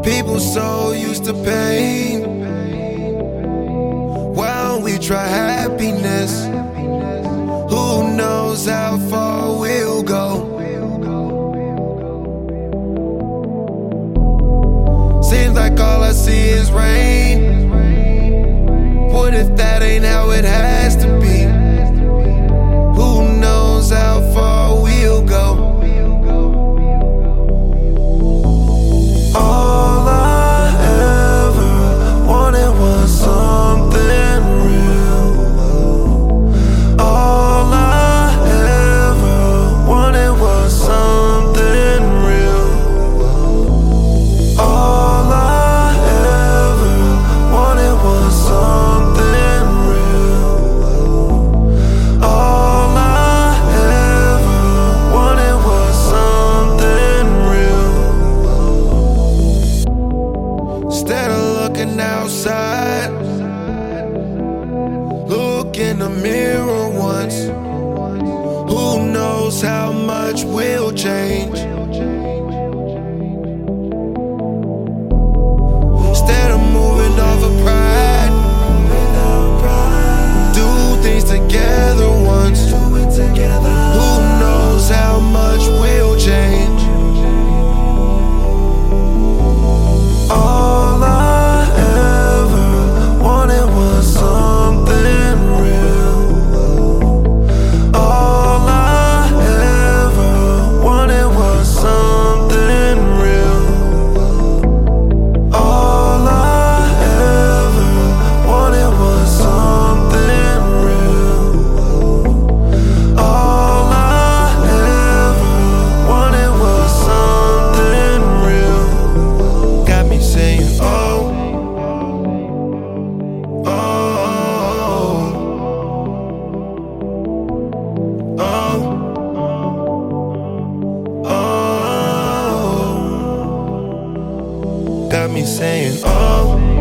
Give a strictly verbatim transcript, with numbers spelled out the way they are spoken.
People so used to pain. Why don't we try happiness? Who knows how far we'll go? Seems like all I see is rain. What if that ain't how it has to be? Who knows how far we'll go? All I ever wanted was something real. All I ever wanted was something real. All I ever wanted was something real. All I ever wanted was something real. Instead of looking outside, look in the mirror once. Who knows how much we'll change? Instead of moving off of pride, do things together once. Who knows how much we'll change? All I ever wanted was something real. All I ever wanted was something real. All I ever wanted was something real. All I ever wanted was something real. Got me saying, oh, oh, oh, oh. Got me saying, oh.